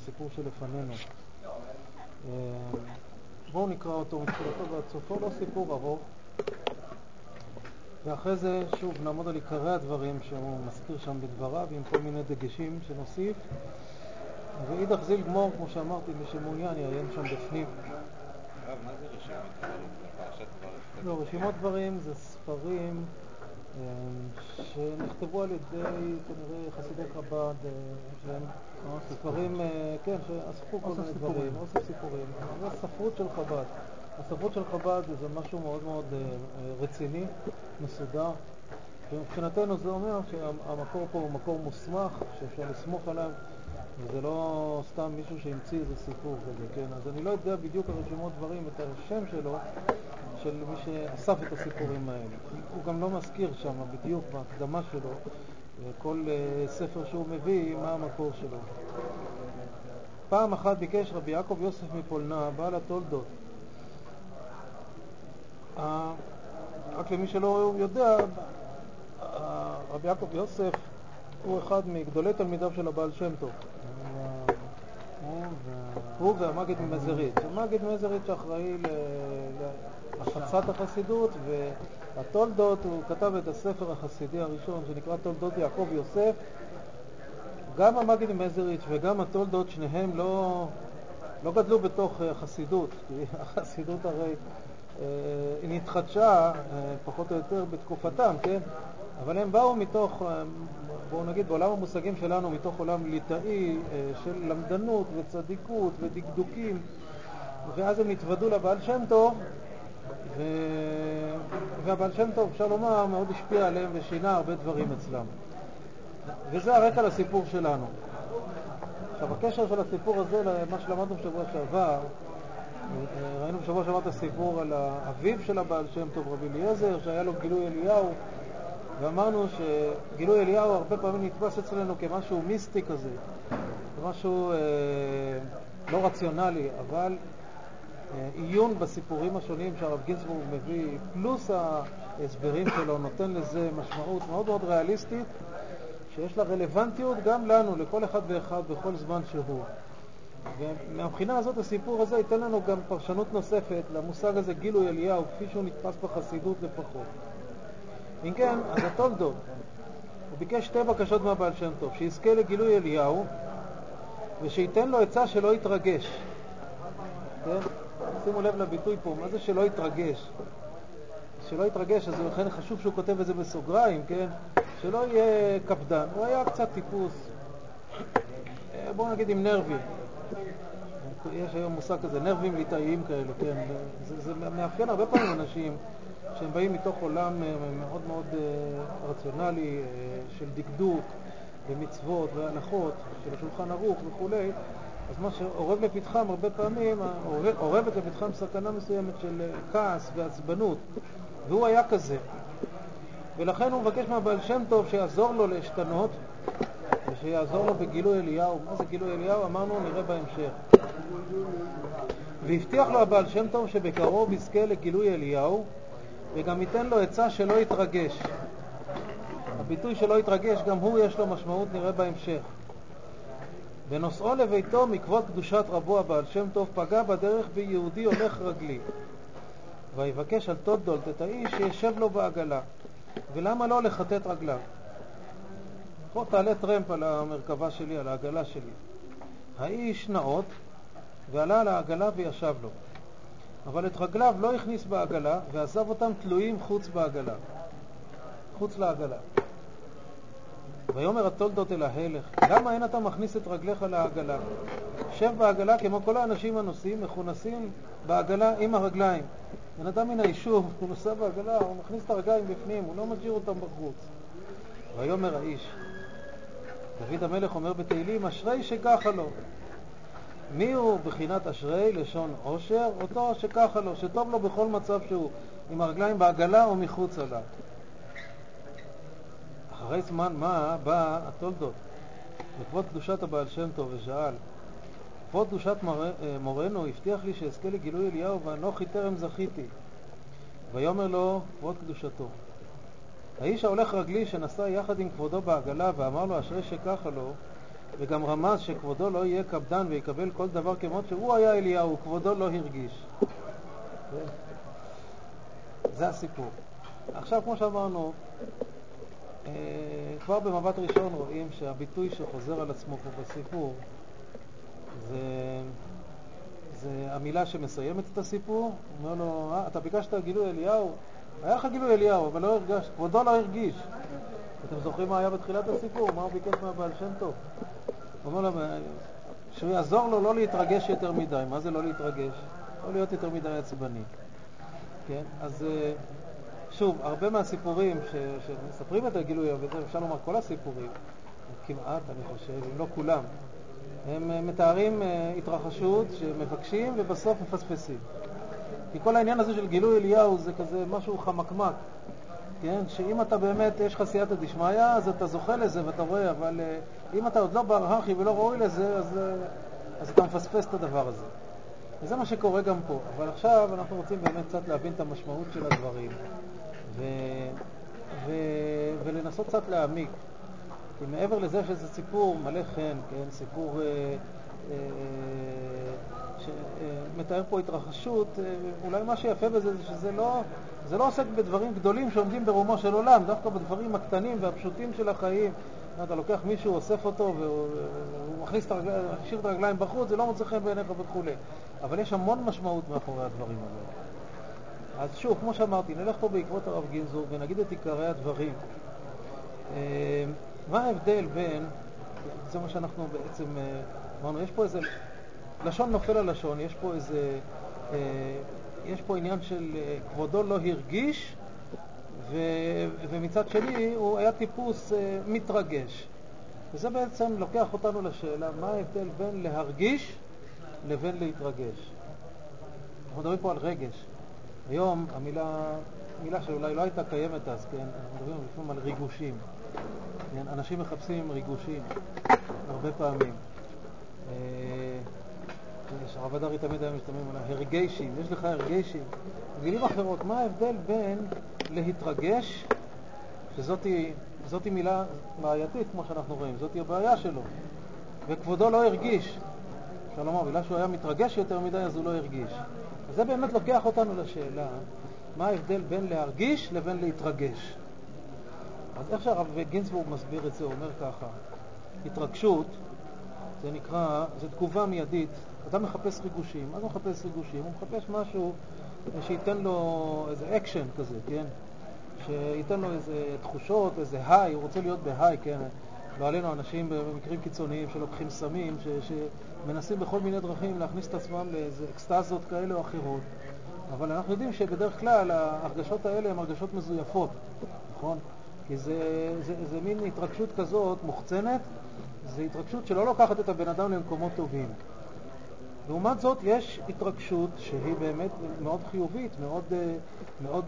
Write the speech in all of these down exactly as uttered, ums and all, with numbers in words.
סיפור שלפנינו. בואו נקרא אותו מתחילתו ועד סופו, לא סיפור ארוך, ואחרי זה שוב נעמוד על עיקרי הדברים שהוא מזכיר שם בדבריו עם כל מיני דגשים שנוסיף, ואידך זיל גמור, כמו שאמרתי, מי שמעוניין יעיין שם בפנים. רב, מה זה רשימות דברים? פרשת דברים? לא, רשימות דברים זה ספרים שנכתבו על ידי כנראה חסידי חב"ד, שהם ספרים, כן, שאספו כל מיני דברים, אוסף סיפורים. זה הספרות של חב"ד. הספרות של חב"ד זה משהו מאוד מאוד רציני, מסודר, ומבחינתנו זה אומר שהמקור פה הוא מקור מוסמך, שאפשר לסמוך עליו, וזה לא סתם מישהו שהמציא איזה סיפור כזה, כן? אז אני לא יודע בדיוק הרשימות דברים, את השם שלו, של מי שאסף את הסיפורים האלה. הוא גם לא מזכיר שם בדיוק בהקדמה שלו, כל ספר שהוא מביא, מה המקור שלו. פעם אחת ביקש רבי יעקב יוסף מפולנה, בעל התולדות. רק למי שלא יודע, רבי יעקב יוסף הוא אחד מגדולי תלמידיו של הבעל שם טוב. הוא והמגיד ממזריץ'. המגיד ממזריץ' שאחראי להפצת החסידות, והתולדות, הוא כתב את הספר החסידי הראשון שנקרא תולדות יעקב יוסף. גם המגיד ממזריץ' וגם התולדות, שניהם לא, לא גדלו בתוך החסידות, כי החסידות הרי היא נתחדשה פחות או יותר בתקופתם, כן? אבל הם באו מתוך, בואו נגיד, בעולם המושגים שלנו, מתוך עולם ליטאי של למדנות וצדיקות ודקדוקים, ואז הם נתוודו לבעל שם טוב, ו... והבעל שם טוב, אפשר לומר, מאוד השפיע עליהם ושינה הרבה דברים אצלם. וזה הרקע לסיפור שלנו. עכשיו, הקשר של הסיפור הזה למה שלמדנו בשבוע שעבר, ראינו בשבוע שעבר את הסיפור על האביו של הבעל שם טוב, רבי אליעזר, שהיה לו גילוי אליהו, ואמרנו שגילוי אליהו הרבה פעמים נתפס אצלנו כמשהו מיסטי כזה, כמשהו אה, לא רציונלי, אבל אה, עיון בסיפורים השונים שהרב גינזבורג מביא, פלוס ההסברים שלו, נותן לזה משמעות מאוד מאוד ריאליסטית, שיש לה רלוונטיות גם לנו, לכל אחד ואחד, בכל זמן שהוא. ומהבחינה הזאת הסיפור הזה ייתן לנו גם פרשנות נוספת למושג הזה גילוי אליהו, כפי שהוא נתפס בחסידות לפחות. אם כן, אז התולדות, הוא ביקש שתי בקשות מהבעל שם טוב, שיזכה לגילוי אליהו ושייתן לו עצה שלא יתרגש. כן? שימו לב לביטוי פה, מה זה שלא יתרגש? שלא יתרגש, אז לכן חשוב שהוא כותב את זה בסוגריים, כן? שלא יהיה קפדן, הוא היה קצת טיפוס, בואו נגיד עם נרבים. יש היום מושג כזה, נרבים ליטאיים כאלה, כן? זה, זה מאפיין הרבה פעמים אנשים שהם באים מתוך עולם מאוד מאוד רציונלי של דקדוק ומצוות והנחות של השולחן ערוך וכו'. אז מה שעורב לפתחם הרבה פעמים, עורבת לפתחם סכנה מסוימת של כעס ועצבנות, והוא היה כזה. ולכן הוא מבקש מהבעל שם טוב שיעזור לו להשתנות ושיעזור לו בגילוי אליהו. מה זה גילוי אליהו? אמרנו, נראה בהמשך. והבטיח לו הבעל שם טוב שבקרוב יזכה לגילוי אליהו, וגם ייתן לו עצה שלא יתרגש. הביטוי שלא יתרגש, גם הוא יש לו משמעות, נראה בהמשך. בנוסעו לביתו מקוות קדושת רבו הבעל שם טוב פגע בדרך ביהודי הולך רגלי, ויבקש על תולדות את האיש שישב לו בעגלה. ולמה לא לחטט רגליו? פה תעלה טרמפ על המרכבה שלי, על העגלה שלי. האיש נאות ועלה על העגלה וישב לו, אבל את רגליו לא הכניס בעגלה ועזב אותם תלויים חוץ בעגלה, חוץ לעגלה. ויאמר התולדות אל ההלך, למה אין אתה מכניס את רגליך לעגלה? שב בעגלה כמו כל האנשים הנוסעים מכונסים בעגלה עם הרגליים. בן אדם מן היישוב, הוא נוסע בעגלה, הוא מכניס את הרגליים בפנים, הוא לא משאיר אותם בחוץ. ויאמר האיש, דוד המלך אומר בתהילים, אשרי שככה לו. מי הוא בחינת אשרי? לשון עושר, אותו שככה לו, שטוב לו בכל מצב שהוא, עם הרגליים בעגלה או מחוץ עליו. אחרי זמן מה בא התולדות לכבוד קדושת הבעל שם טוב ושאל, כבוד קדושת מורנו הבטיח לי שאזכה לגילוי אליהו ואנוכי טרם זכיתי. ויאמר לו כבוד קדושתו, האיש ההולך רגלי שנסע יחד עם כבודו בעגלה ואמר לו אשרי שככה לו, וגם רמז שכבודו לא יהיה קפדן ויקבל כל דבר כמות שהוא היה אליהו, כבודו לא הרגיש. זה הסיפור. עכשיו, כמו שאמרנו, כבר במבט ראשון רואים שהביטוי שחוזר על עצמו פה בסיפור זה, זה המילה שמסיימת את הסיפור. הוא אומר לו, אה, אתה ביקשת גילוי אליהו? היה לך גילוי אליהו, אבל לא הרגש, כבודו לא הרגיש. אתם זוכרים מה היה בתחילת הסיפור? מה הוא ביקש מהבעל שם טוב? הוא אומר לו, שהוא יעזור לו לא להתרגש יותר מדי. מה זה לא להתרגש? לא להיות יותר מדי עצבני. כן? אז שוב, הרבה מהסיפורים ש... שמספרים את הגילוי, וזה אפשר לומר כל הסיפורים, כמעט, אני חושב, אם לא כולם, הם מתארים התרחשות שמבקשים ובסוף מפספסים. כי כל העניין הזה של גילוי אליהו זה כזה משהו חמקמק, כן? שאם אתה באמת, יש לך סייעתא דשמיא, אז אתה זוכה לזה ואתה רואה, אבל אם אתה עוד לא ברהכי ולא ראוי לזה, אז, אז אתה מפספס את הדבר הזה. וזה מה שקורה גם פה. אבל עכשיו אנחנו רוצים באמת קצת להבין את המשמעות של הדברים. ו... ו... ולנסות קצת להעמיק. כי מעבר לזה שזה סיפור מלא חן, כן? סיפור אה, אה, שמתאר פה התרחשות, אה, אולי מה שיפה בזה זה שזה לא, זה לא עוסק בדברים גדולים שעומדים ברומו של עולם, דווקא בדברים הקטנים והפשוטים של החיים. אתה לוקח מישהו, אוסף אותו והוא מכניס את הרגליים, השאיר את הרגליים בחוץ, זה לא מוצא חן בעיניך וכו'. אבל יש המון משמעות מאחורי הדברים האלה. אז שוב, כמו שאמרתי, נלך פה בעקבות הרב גינזבורג ונגיד את עיקרי הדברים. מה ההבדל בין, זה מה שאנחנו בעצם אמרנו, יש פה איזה, לשון נופל על לשון, יש פה איזה, יש פה עניין של כבודו לא הרגיש, ו, ומצד שני הוא היה טיפוס מתרגש. וזה בעצם לוקח אותנו לשאלה, מה ההבדל בין להרגיש לבין להתרגש. אנחנו מדברים פה על רגש. היום המילה, מילה שאולי לא הייתה קיימת אז, כן? אנחנו מדברים לפעמים על ריגושים. כן? אנשים מחפשים ריגושים הרבה פעמים. הרב הדרי תמיד היה משתמשים על הרגשים, יש לך הרגשים. במילים אחרות, מה ההבדל בין להתרגש, שזאתי זאתי מילה בעייתית כמו שאנחנו רואים, זאתי הבעיה שלו, וכבודו לא הרגיש. אפשר לומר, בגלל שהוא היה מתרגש יותר מדי אז הוא לא הרגיש. אז זה באמת לוקח אותנו לשאלה, מה ההבדל בין להרגיש לבין להתרגש. אז איך שהרב גינזבורג מסביר את זה, הוא אומר ככה, התרגשות, זה נקרא, זה תגובה מיידית, אדם מחפש ריגושים, אז הוא מחפש ריגושים, הוא מחפש משהו שייתן לו איזה אקשן כזה, כן? שייתן לו איזה תחושות, איזה היי, הוא רוצה להיות בהיי, כן? לא עלינו אנשים במקרים קיצוניים שלוקחים סמים, ש, שמנסים בכל מיני דרכים להכניס את עצמם לאיזה אקסטזות כאלה או אחרות. אבל אנחנו יודעים שבדרך כלל ההרגשות האלה הן הרגשות מזויפות, נכון? כי זה, זה, זה מין התרגשות כזאת מוחצנת, זה התרגשות שלא לוקחת את הבן אדם למקומות טובים. לעומת זאת יש התרגשות שהיא באמת מאוד חיובית, מאוד, מאוד,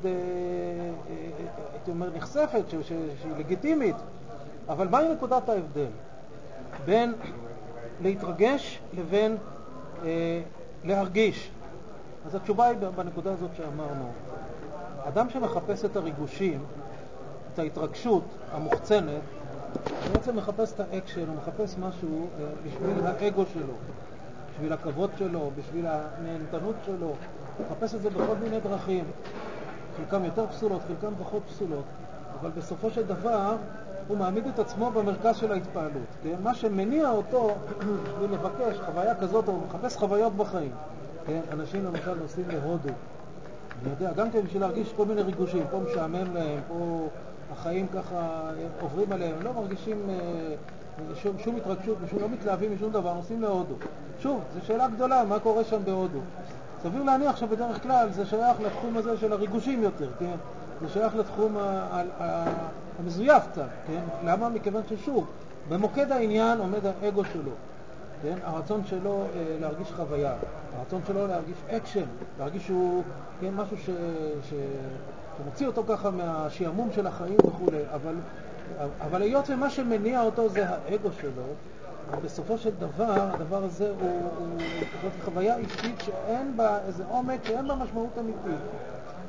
הייתי אומר, נחשפת, שהיא לגיטימית. אבל מהי נקודת ההבדל בין להתרגש לבין אה, להרגיש? אז התשובה היא בנקודה הזאת שאמרנו. אדם שמחפש את הריגושים, את ההתרגשות המוחצנת, בעצם מחפש את האקשן, הוא מחפש משהו אה, בשביל האגו שלו, בשביל הכבוד שלו, בשביל הנהנתנות שלו, הוא מחפש את זה בכל מיני דרכים, חלקם יותר פסולות, חלקם פחות פסולות, אבל בסופו של דבר הוא מעמיד את עצמו במרכז של ההתפעלות. כן? מה שמניע אותו בשביל לבקש חוויה כזאת, הוא מחפש חוויות בחיים. כן? אנשים למשל נוסעים להודו, אני יודע, גם כן בשביל להרגיש כל מיני ריגושים, פה משעמם להם, פה החיים ככה עוברים עליהם, לא מרגישים אה, שום, שום התרגשות, משום, לא מתלהבים משום דבר, נוסעים להודו. שוב, זו שאלה גדולה, מה קורה שם בהודו? סביר להניח שבדרך כלל זה שייך לתחום הזה של הריגושים יותר, כן? זה שייך לתחום ה- ה- המזויף קצת, כן? למה? מכיוון ששוב, במוקד העניין עומד האגו שלו, כן? הרצון שלו אה, להרגיש חוויה, הרצון שלו להרגיש אקשן, להרגיש שהוא, כן, משהו ש... ש... שמוציא אותו ככה מהשיעמום של החיים וכו'. אבל, אבל היות ומה שמניע אותו זה האגו שלו, בסופו של דבר, הדבר הזה הוא, הוא זאת חוויה אישית שאין בה איזה עומק, שאין בה משמעות אמיתית.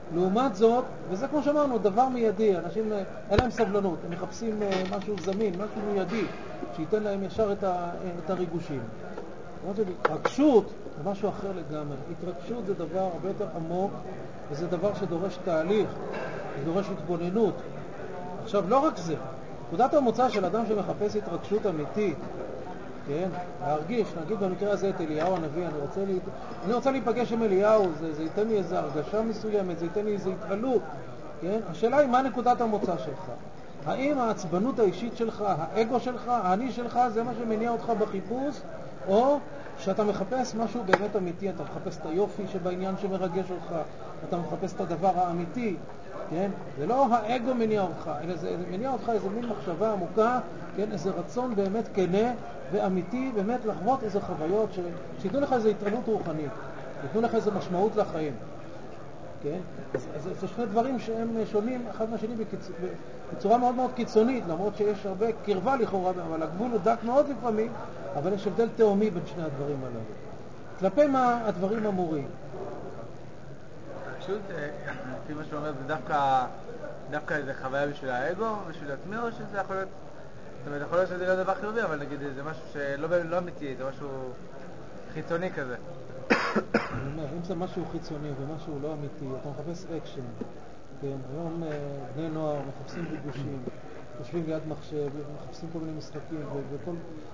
לעומת זאת, וזה כמו שאמרנו, דבר מיידי, אנשים אין להם סבלנות, הם מחפשים משהו זמין, משהו מיידי, שייתן להם ישר את, ה, את הריגושים. התרגשות זה משהו אחר לגמרי. התרגשות זה דבר הרבה יותר עמוק, וזה דבר שדורש תהליך, דורש התבוננות. עכשיו, לא רק זה, נקודת המוצא של אדם שמחפש התרגשות אמיתית, כן? להרגיש, נגיד במקרה הזה את אליהו הנביא, אני רוצה, לי, אני רוצה להיפגש עם אליהו, זה, זה ייתן לי איזו הרגשה מסוימת, זה ייתן לי איזו התעלות, כן? השאלה היא מה נקודת המוצא שלך? האם העצבנות האישית שלך, האגו שלך, האני שלך, זה מה שמניע אותך בחיפוש, או שאתה מחפש משהו באמת אמיתי, אתה מחפש את היופי שבעניין שמרגש אותך, אתה מחפש את הדבר האמיתי, כן? זה לא האגו מניע אותך, אלא זה מניע אותך איזה מין מחשבה עמוקה, כן? איזה רצון באמת כנה ואמיתי, באמת לחוות איזה חוויות ש... שיתנו לך איזו התעלות רוחנית, שיתנו לך איזו משמעות לחיים, כן? אז, אז זה שני דברים שהם שונים אחד מהשני בקיצ... בצורה מאוד מאוד קיצונית, למרות שיש הרבה קרבה לכאורה, אבל הגבול הוא דק מאוד לפעמים, אבל יש הבדל תאומי בין שני הדברים הללו. כלפי מה הדברים אמורים? פשוט, לפי מה שאתה אומר, זה דווקא, דווקא איזה חוויה בשביל האגו, בשביל עצמי, או שזה יכול להיות, זאת אומרת, יכול להיות שזה לא דבר חיובי, אבל נגיד, זה משהו שלא לא אמיתי, זה משהו חיצוני כזה. אני אומר, אם זה משהו חיצוני ומשהו לא אמיתי, אתה מחפש אקשן, כן, היום בני נוער מחפשים ריגושים, יושבים ליד מחשב, מחפשים כל מיני משחקים, וכל...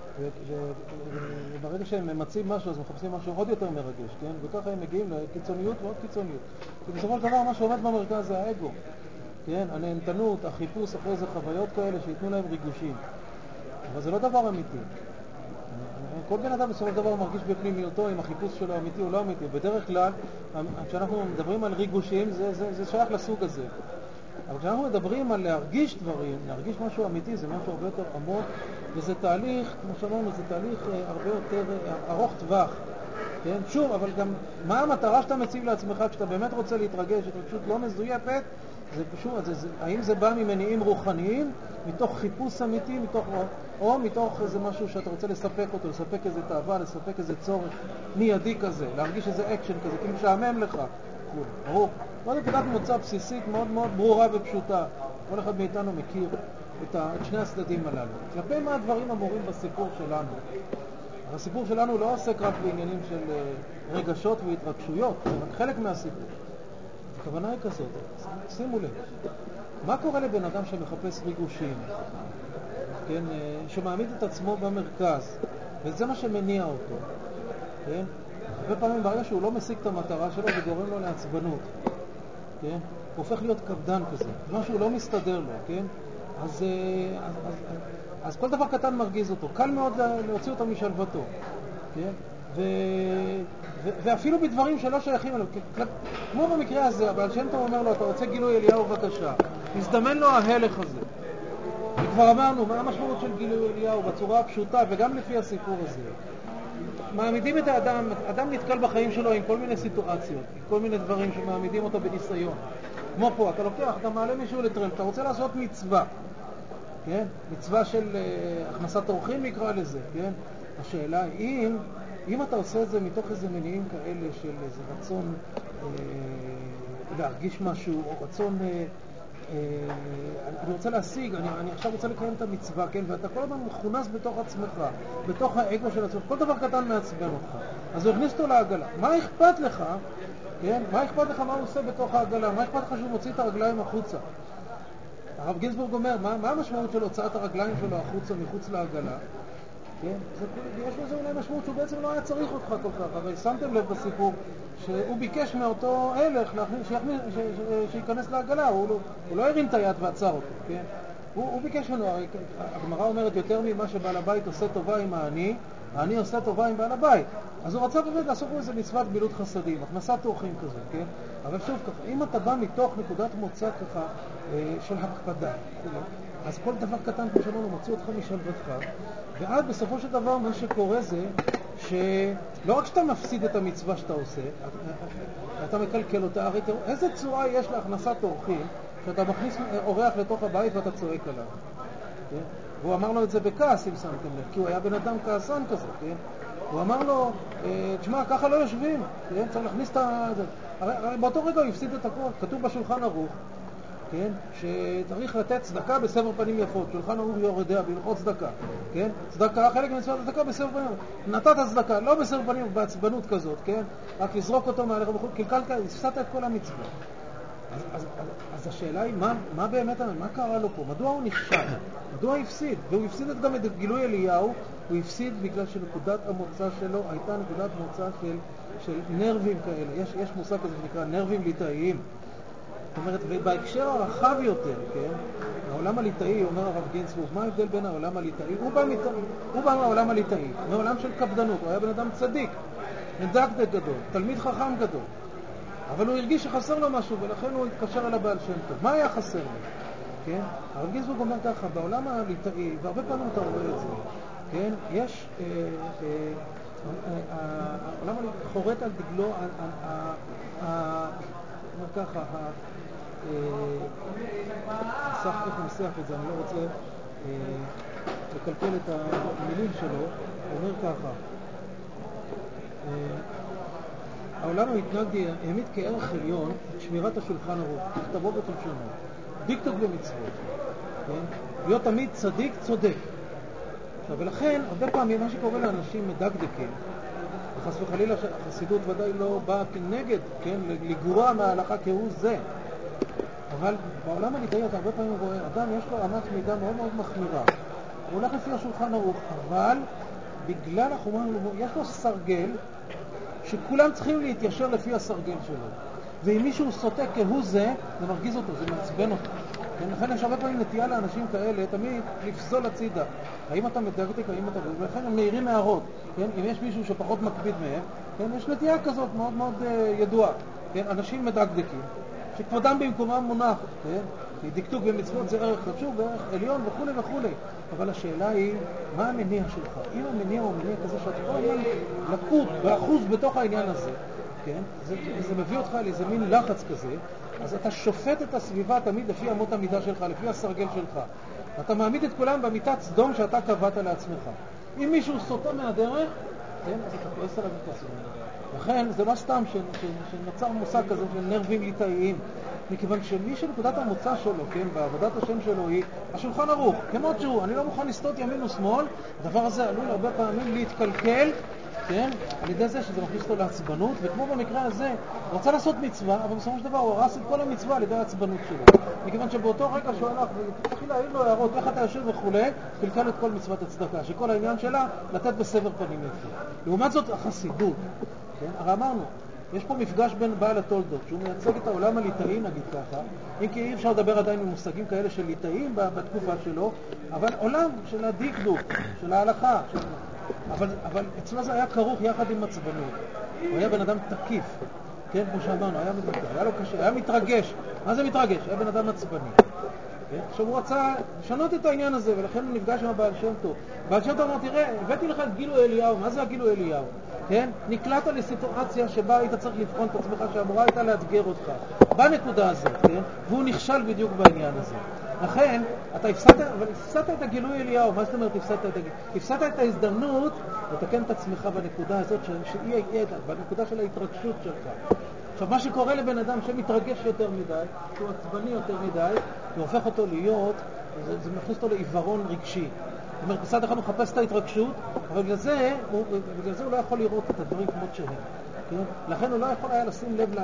וברגע שהם ממצאים משהו, אז מחפשים משהו עוד יותר מרגש, כן? וככה הם מגיעים לקיצוניות ועוד קיצוניות. ובסופו של דבר, מה שעומד במרכז זה האגו, כן? הנהנתנות, החיפוש אחרי איזה חוויות כאלה שיתנו להם ריגושים. אבל זה לא דבר אמיתי. כל בן אדם בסופו של דבר מרגיש בפנימיותו אם החיפוש שלו אמיתי או לא אמיתי. בדרך כלל, כשאנחנו מדברים על ריגושים, זה, זה, זה שייך לסוג הזה. אבל כשאנחנו מדברים על להרגיש דברים, להרגיש משהו אמיתי, זה משהו הרבה יותר עמוק, וזה תהליך, כמו שאמרנו, זה תהליך הרבה יותר ארוך טווח. כן? שוב, אבל גם מה המטרה שאתה מציב לעצמך כשאתה באמת רוצה להתרגש, התרגשות לא מזויפת, זה פשוט, זה, זה, האם זה בא ממניעים רוחניים, מתוך חיפוש אמיתי, מתוך, או, או מתוך איזה משהו שאתה רוצה לספק אותו, לספק איזה תאווה, לספק איזה צורך מיידי כזה, להרגיש איזה אקשן כזה, כי משעמם לך. ברור. זו נקודת מוצא בסיסית מאוד מאוד ברורה ופשוטה. כל אחד מאיתנו מכיר את, ה, את שני הצדדים הללו. כלפי מה הדברים אמורים בסיפור שלנו? הסיפור שלנו לא עוסק רק בעניינים של רגשות והתרגשויות, זה רק חלק מהסיפור. הכוונה היא כזאת, שימו לב. מה קורה לבן אדם שמחפש ריגושים? כן, שמעמיד את עצמו במרכז, וזה מה שמניע אותו. כן? הרבה פעמים ברגע שהוא לא משיג את המטרה שלו, זה גורם לו לעצבנות. כן? הוא הופך להיות קפדן כזה. משהו לא מסתדר לו, כן? אז, אז, אז, אז כל דבר קטן מרגיז אותו. קל מאוד להוציא אותו משלוותו. כן? ו, ו, ואפילו בדברים שלא שייכים אליו. כמו במקרה הזה, אבל שם טוב אומר לו, אתה רוצה גילוי אליהו בבקשה. מזדמן לו ההלך הזה. וכבר אמרנו, מה המשמעות של גילוי אליהו בצורה הפשוטה, וגם לפי הסיפור הזה. מעמידים את האדם, אדם נתקל בחיים שלו עם כל מיני סיטואציות, עם כל מיני דברים שמעמידים אותו בניסיון. כמו פה, אתה לוקח, אתה מעלה מישהו לטרל, אתה רוצה לעשות מצווה, כן? מצווה של uh, הכנסת אורחים נקרא לזה, כן? השאלה היא, אם, אם אתה עושה את זה מתוך איזה מניעים כאלה של איזה רצון uh, להרגיש משהו, או רצון... Uh, אני רוצה להשיג, אני, אני עכשיו רוצה לקיים את המצווה, כן? ואתה כל הזמן מכונס בתוך עצמך, בתוך האגו של עצמך, כל דבר קטן מעצבן אותך. אז הוא הכניס אותו לעגלה. מה אכפת לך, כן? מה אכפת לך מה הוא עושה בתוך העגלה? מה אכפת לך שהוא מוציא את הרגליים החוצה? הרב גינסבורג אומר, מה, מה המשמעות של הוצאת הרגליים שלו החוצה, מחוץ לעגלה? כן? זה, יש לזה אולי משמעות שהוא בעצם לא היה צריך אותך כל כך, אבל שמתם לב בסיפור שהוא ביקש מאותו הלך שיכניס, ש, ש, שיכנס לעגלה, הוא לא, הוא לא הרים את היד ועצר אותו, כן? הוא, הוא ביקש ממנו, הגמרא אומרת יותר ממה שבעל הבית עושה טובה עם העני, העני עושה טובה עם בעל הבית. אז הוא רצה באמת לעשות פה איזה מצוות גמילות חסדים, הכנסת אורחים כזה, כן? אבל שוב ככה, אם אתה בא מתוך נקודת מוצא ככה של הקפדה, אז כל דבר קטן כמו שאמרנו מוציא אותך משלוותך, ועד בסופו של דבר מה שקורה זה שלא רק שאתה מפסיד את המצווה שאתה עושה, אתה מקלקל אותה, הרי איזה צורה יש להכנסת אורחים שאתה מכניס אורח לתוך הבית ואתה צועק עליו, כן? והוא אמר לו את זה בכעס, אם שמתם לב, כי הוא היה בן אדם כעסן כזה, כן? הוא אמר לו, תשמע, ככה לא יושבים, כן? צריך להכניס את ה... הרי, הרי באותו רגע הוא הפסיד את הכל, כתוב בשולחן ערוך, כן? שצריך לתת צדקה בסבר פנים יפות, שולחן ערוך יורדיה בהלכות צדקה, כן? צדקה, חלק מצוות הצדקה בסבר פנים, נתת צדקה, לא בסבר פנים, בעצבנות כזאת, כן? רק לזרוק אותו מעליך בחוץ, קלקלת, הפסדת את כל המצווה. אז, אז, אז, אז השאלה היא, מה, מה באמת, מה קרה לו פה? מדוע הוא נכשל? מדוע הוא הפסיד? והוא הפסיד גם את גילוי אליהו, הוא הפסיד בגלל שנקודת המוצא שלו הייתה נקודת מוצא של, של נרבים כאלה. יש, יש מושג כזה שנקרא נרבים ליטאיים. זאת אומרת, ובהקשר הרחב יותר, כן? העולם הליטאי, אומר הרב גינצבורג, מה ההבדל בין העולם הליטאי? הוא בא, מת... הוא בא מהעולם הליטאי, מעולם של קפדנות, הוא היה בן אדם צדיק, מדקדק גדול, תלמיד חכם גדול. אבל הוא הרגיש שחסר לו משהו, ולכן הוא התקשר אל הבעל שם טוב. מה היה חסר לו? כן? הרב גינזבורג אומר ככה, בעולם הליטאי, והרבה פעמים אתה רואה את זה, כן? יש, אה, אה, אה, אה, העולם הליטאי חורט על דגלו, אומר ככה, הסך איך הוא מסך את זה, אני לא רוצה אה, לקלקל את המילים שלו, הוא אומר ככה, אה, העולם המתנגדי העמיד כערך עליון את שמירת השולחן ערוך, כתבו וכלשונו, דקדוק במצוות, כן? להיות תמיד צדיק צודק. עכשיו, ולכן, הרבה פעמים מה שקורה לאנשים מדקדקים, וחס וחלילה החסידות ודאי לא באה כנגד, כן? לגרוע מההלכה כהוא זה. אבל בעולם הליטאי אתה הרבה פעמים רואה, אדם יש לו אמת מידה מאוד מאוד מחמירה. הוא הולך לפי השולחן ערוך, אבל בגלל החומה, יש לו סרגל, שכולם צריכים להתיישר לפי הסרגל שלו. ואם מישהו סוטה כהוא זה, זה מרגיז אותו, זה מעצבן אותו. כן, לכן יש הרבה פעמים נטייה לאנשים כאלה, תמיד לפסול הצידה. האם אתה מדקדק, האם אתה... ולכן הם מהירים הערות. כן? אם יש מישהו שפחות מקפיד מהם, כן? יש נטייה כזאת מאוד מאוד uh, ידועה. כן? אנשים מדקדקים, שכבודם במקומם מונח. כן? כי דקדוק במצוות זה ערך חשוב, וערך עליון וכו' וכו'. אבל השאלה היא, מה המניע שלך? אם המניע הוא מניע כזה שאתה כל הזמן לקוד באחוז בתוך העניין הזה, כן? זה, זה מביא אותך לאיזה מין לחץ כזה, אז אתה שופט את הסביבה תמיד לפי אמות המידה שלך, לפי הסרגל שלך. אתה מעמיד את כולם במיטת סדום שאתה קבעת לעצמך. אם מישהו סוטה מהדרך, כן, אז אתה כועס עליו ותעשו. לכן זה לא סתם שנוצר מושג כזה של נרבים ליטאיים, מכיוון שמי שנקודת המוצא שלו, כן, בעבודת השם שלו היא השולחן ערוך, כמות שהוא, אני לא מוכן לסטות ימין ושמאל, הדבר הזה עלול הרבה פעמים להתקלקל, כן, על ידי זה שזה מכניס אותו לעצבנות, וכמו במקרה הזה, הוא רוצה לעשות מצווה, אבל בסופו של דבר הוא הרס את כל המצווה על ידי העצבנות שלו. מכיוון שבאותו רגע שהוא הלך והתחיל להעיר לו הערות, איך אתה יושב וכולי, קלקל את כל מצוות הצדקה, שכל העניין שלה לתת בסבר פנים יפות. לעומת זאת, החסידות, כן, הרי אמרנו, יש פה מפגש בין בעל התולדות, שהוא מייצג את העולם הליטאי, נגיד ככה, אם כי אי אפשר לדבר עדיין במושגים כאלה של ליטאים בתקופה שלו, אבל עולם של הדקדוק, של ההלכה, של... אבל, אבל אצלו זה היה כרוך יחד עם עצבנות. הוא היה בן אדם תקיף, כן, כמו שאמרנו, היה, היה לו קשה, היה מתרגש. מה זה מתרגש? היה בן אדם עצבני. כן? עכשיו הוא רצה לשנות את העניין הזה, ולכן הוא נפגש עם הבעל שם טוב. בעל שם טוב אמר, תראה, הבאתי לך את גילוי אליהו. מה זה הגילוי אליהו? כן? נקלעת לסיטואציה שבה היית צריך לבחון את עצמך, שאמורה הייתה לאתגר אותך. בנקודה הזאת, כן? והוא נכשל בדיוק בעניין הזה. לכן, אתה הפסדת, אבל הפסדת את הגילוי אליהו. מה זאת אומרת הפסדת את הגילוי? הפסדת את ההזדמנות לתקן את עצמך בנקודה הזאת, שהיא הייתה, בנקודה של ההתרגשות שלך. עכשיו, מה שקורה לבן אדם שמתרגש יותר מדי, שהוא עצבני יותר מדי, הוא הופך אותו להיות, זה, זה מכניס אותו לעיוורון רגשי. זאת אומרת, בסד אחד הוא מחפש את ההתרגשות, אבל בגלל זה, הוא, בגלל זה הוא לא יכול לראות את הדברים כמות שהם. כן? לכן הוא לא יכול היה לשים לב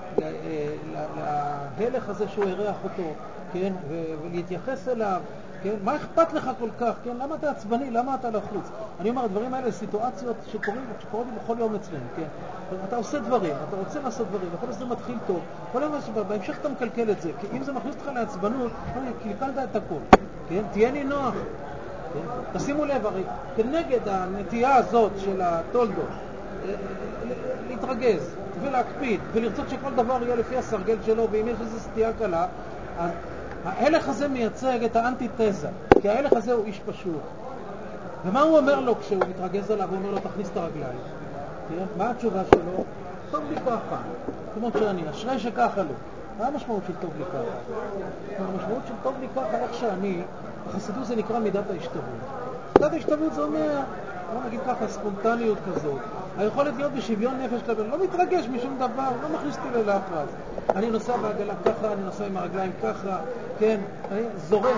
להלך הזה שהוא הרח אותו, כן? ולהתייחס אליו. כן? מה אכפת לך כל כך? כן? למה אתה עצבני? למה אתה לחוץ? אני אומר, הדברים האלה סיטואציות שקורים, שקורים בכל יום אצלנו, כן? אתה עושה דברים, אתה רוצה לעשות דברים, וכל זה מתחיל טוב. כל יום בהמשך אתה מקלקל את זה, כי אם זה מכניס אותך לעצבנות, קלקלת את הכל. כן? תהיה לי נוח. כן? תשימו לב, הרי כנגד הנטייה הזאת של התולדות, להתרגז ולהקפיד ולרצות שכל דבר יהיה לפי הסרגל שלו, ואם יש איזו סטייה קלה, אז ההלך הזה מייצג את האנטיתזה, כי ההלך הזה הוא איש פשוט. ומה הוא אומר לו כשהוא מתרגז עליו? הוא אומר לו, תכניס את הרגליים. כן? מה התשובה שלו? טוב לי ככה, כמו שאני, אשרי שככה לו. מה המשמעות של טוב לי ככה? המשמעות של טוב לי ככה, איך שאני, בחסידות זה נקרא מידת ההשתוות. מידת ההשתוות זה אומר, בוא נגיד ככה, ספונטניות כזאת, היכולת להיות בשוויון נפש כלפי, לא מתרגש משום דבר, לא מכניס אותי ללחץ. אני נוסע בעגלה ככה, אני נוסע עם הרגליים ככה, כן, אני זורק.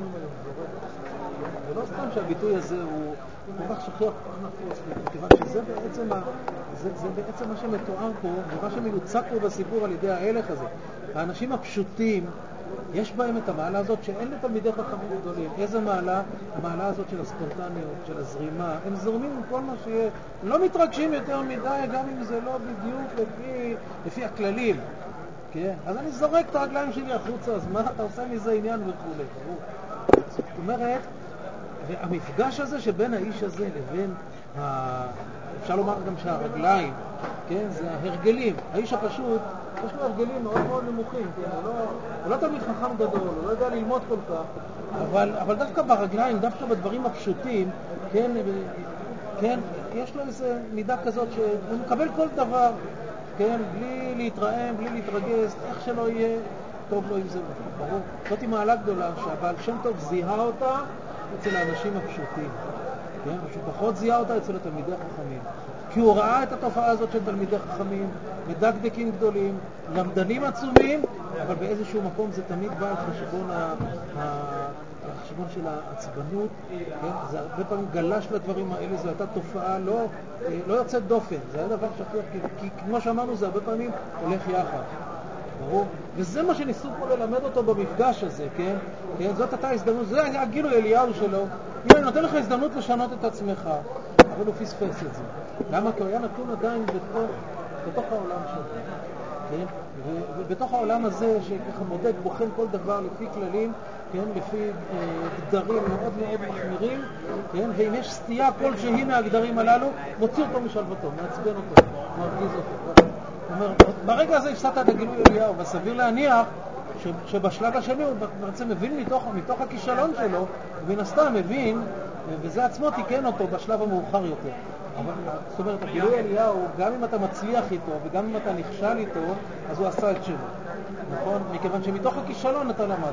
ולא סתם שהביטוי הזה הוא כל כך שכיח, כל כך נפוץ, מכיוון שזה בעצם, ה, זה, זה בעצם מה שמתואר פה, ומה שמיוצג פה בסיפור על ידי ההלך הזה. האנשים הפשוטים, יש בהם את המעלה הזאת שאין לתלמידי חכמים גדולים. איזה מעלה? המעלה הזאת של הספונטניות, של הזרימה. הם זורמים עם כל מה שיהיה. הם לא מתרגשים יותר מדי, גם אם זה לא בדיוק לפי, לפי הכללים. כן? אז אני זורק את הרגליים שלי החוצה, אז מה אתה עושה מזה עניין וכו'. זאת אומרת, והמפגש הזה שבין האיש הזה לבין, ה... אפשר לומר גם שהרגליים, כן, זה ההרגלים. האיש הפשוט, יש לו הרגלים מאוד מאוד נמוכים, כן? הוא, לא, הוא לא תלמיד חכם גדול, הוא לא יודע ללמוד כל כך, אבל, אבל דווקא ברגליים, דווקא בדברים הפשוטים, כן, כן, יש לו איזו מידה כזאת שהוא מקבל כל דבר, כן, בלי להתרעם, בלי להתרגז, איך שלא יהיה, טוב לו עם זה, ברור. זאת היא מעלה גדולה שהבעל שם טוב זיהה אותה אצל האנשים הפשוטים, כן? שהוא פחות זיהה אותה אצל התלמידי החכמים. כי הוא ראה את התופעה הזאת של תלמידי חכמים, מדקדקים גדולים, למדנים עצומים, אבל באיזשהו מקום זה תמיד בא על חשבון, ה... החשבון של העצבנות, כן? זה הרבה פעמים גלש לדברים האלה, זו הייתה תופעה לא, לא יוצאת דופן, זה היה דבר שכיח, כי, כי כמו שאמרנו זה הרבה פעמים הולך יחד. ברור? וזה מה שניסו פה ללמד אותו במפגש הזה, כן? כן? זאת הייתה הזדמנות, זה היה גילוי אליהו שלו. הנה, אני נותן לך הזדמנות לשנות את עצמך, אבל הוא פספס את זה. למה? כי הוא היה נתון עדיין בתוך, בתוך העולם שלו. כן? ובתוך העולם הזה שככה בודק, בוחן כל דבר לפי כללים, כן? לפי אה, גדרים מאוד מאוד מחמירים, כן? ואם יש סטייה כלשהי מהגדרים הללו, מוציא אותו משלוותו, מעצבן אותו, מרגיז אותו. אומר, ברגע הזה הפסדת את הגילוי אליהו, וסביר להניח ש, שבשלב השני הוא בעצם מבין מתוך, מתוך הכישלון שלו, ומן הסתם מבין, וזה עצמו תיקן אותו בשלב המאוחר יותר. אבל, זאת אומרת, הגילוי אליהו, גם אם אתה מצליח איתו, וגם אם אתה נכשל איתו, אז הוא עשה את שלו. נכון? מכיוון שמתוך הכישלון אתה למד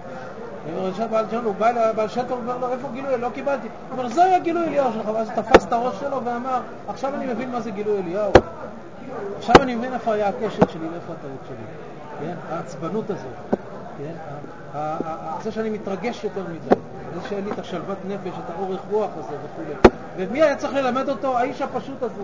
אותו. בעל שם טוב אומר לו, איפה גילוי אליהו? לא קיבלתי. הוא אומר, זה היה גילוי אליהו שלך, ואז תפס את הראש שלו ואמר, עכשיו אני מבין מה זה גילוי אליהו. עכשיו אני מבין איפה היה הקושי שלי, איפה הטעות שלי. כן? העצבנות הזאת. כן? זה שאני מתרגש יותר מדי. זה שאין לי את השלוות נפש, את האורך רוח הזה וכו'. ומי היה צריך ללמד אותו? האיש הפשוט הזה.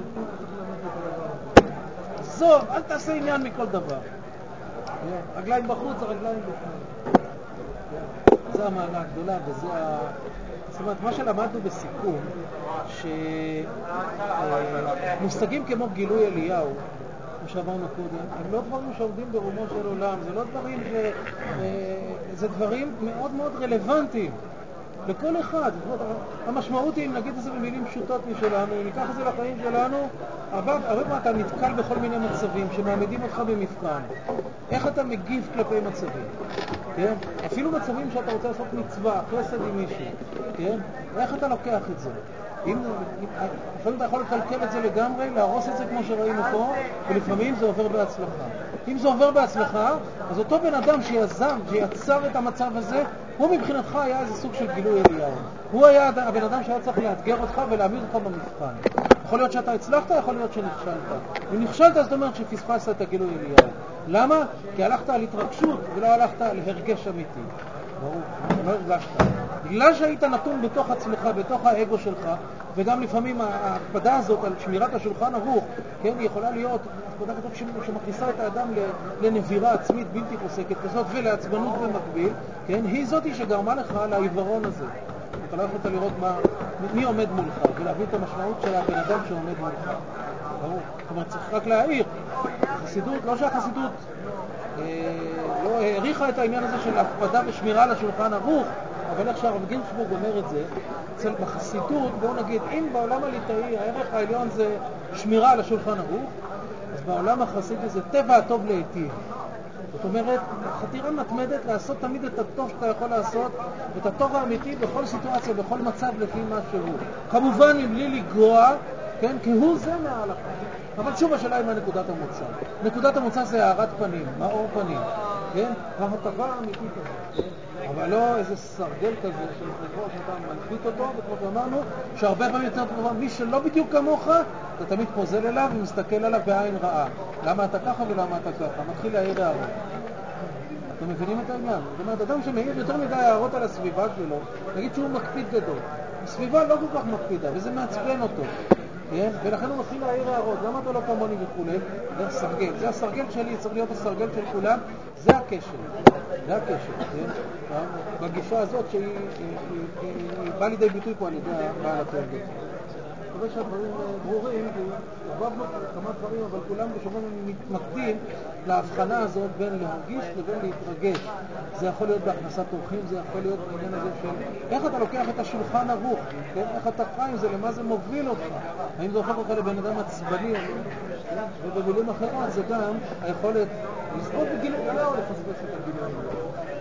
זו, אל תעשה עניין מכל דבר. רגליים בחוץ, הרגליים בפנים. זה המעלה הגדולה, וזה ה... זאת אומרת, מה שלמדנו בסיכום, שמושגים כמו גילוי אליהו, כמו שאמרנו קודם, הם לא דברים שעומדים ברומו של עולם, זה לא דברים ש... זה דברים מאוד מאוד רלוונטיים לכל אחד. המשמעות היא, אם נגיד את זה במילים פשוטות משלנו, אם ניקח את זה לחיים שלנו, הרבה פעמים אתה נתקל בכל מיני מצבים שמעמידים אותך במבחן. איך אתה מגיב כלפי מצבים? כן? אפילו מצבים שאתה רוצה לעשות מצווה, חסד עם מישהו, כן? איך אתה לוקח את זה? אם, לפעמים אתה יכול לקלקל את זה לגמרי, להרוס את זה כמו שראינו פה, ולפעמים זה עובר בהצלחה. אם זה עובר בהצלחה, אז אותו בן אדם שיזם, שיצר את המצב הזה, הוא מבחינתך היה איזה סוג של גילוי אליהו. הוא היה הבן אדם שהיה צריך לאתגר אותך ולהעמיד אותך במבחן. יכול להיות שאתה הצלחת, יכול להיות שנכשלת. אם נכשלת, זאת אומרת שפספסת את הגילוי אליהו. למה? כי הלכת על התרגשות ולא הלכת על הרגש אמיתי. ברור, לא הרגשת. בגלל שהיית נתון בתוך עצמך, בתוך האגו שלך, וגם לפעמים ההקפדה הזאת על שמירת השולחן ערוך, כן, היא יכולה להיות הקפדה כזאת שמכניסה את האדם לנבירה עצמית בלתי פוסקת כזאת ולעצבנות במקביל, כן, היא זאת שגרמה לך לעיוורון הזה. אתה לא יכולת לראות מה, מי עומד מולך, ולהבין את המשמעות של הבן אדם שעומד מולך. ברור. זאת אומרת, צריך רק להעיר. החסידות, לא שהחסידות אה, לא העריכה את העניין הזה של הקפדה ושמירה על השולחן ערוך, אבל איך שהרב גינזבורג אומר את זה, אצל בחסידות, בואו נגיד, אם בעולם הליטאי הערך העליון זה שמירה על השולחן ערוך, אז בעולם החסידי זה טבע הטוב להיטיב. זאת אומרת, חתירה מתמדת לעשות תמיד את הטוב שאתה יכול לעשות, את הטוב האמיתי בכל סיטואציה, בכל מצב לפי מה שהוא. כמובן, מבלי לגרוע, כן? כי הוא זה מההלכה. אבל שוב השאלה היא מה נקודת המוצא. נקודת המוצא זה הארת פנים, מאור פנים, כן? ההטבה האמיתית הזאת, כן? אבל לא איזה סרגל כזה שלפחות שאתה מלפית אותו, וכמו שאמרנו, שהרבה פעמים יותר טובה, מי שלא בדיוק כמוך, אתה תמיד פוזל אליו ומסתכל עליו בעין רעה. למה אתה ככה ולמה אתה ככה? מתחיל להעיר הערות. אתם מבינים את העניין? זאת אומרת, אדם שמעיר יותר מדי הערות על הסביבה שלו, נגיד שהוא מקפיד גדול. הסביבה לא כל כך מקפידה, וזה מעצבן אותו. כן? ולכן הוא מתחיל להעיר הערות. למה אתה לא כמוני וכולי? זה הסרגל. זה הסרגל שלי, צריך להיות הסרגל של כולם. זה הקשר. זה הקשר, כן? בגישה הזאת שהיא היא, היא, היא, היא באה לידי ביטוי פה על ידי בעל התולדות. אני חושב שהדברים ברורים, עברנו כמה דברים, אבל כולם בשומעים מתמקדים להבחנה הזאת בין להרגיש לבין להתרגש. זה יכול להיות בהכנסת אורחים, זה יכול להיות בעניין הזה של איך אתה לוקח את השולחן ערוך, כן? איך אתה חי עם זה, למה זה מוביל אותך. האם זה הופך אותך לבן אדם עצבני, ובמילים אחרות זה גם היכולת לזכות בגילוי או לפספס את הגילוי.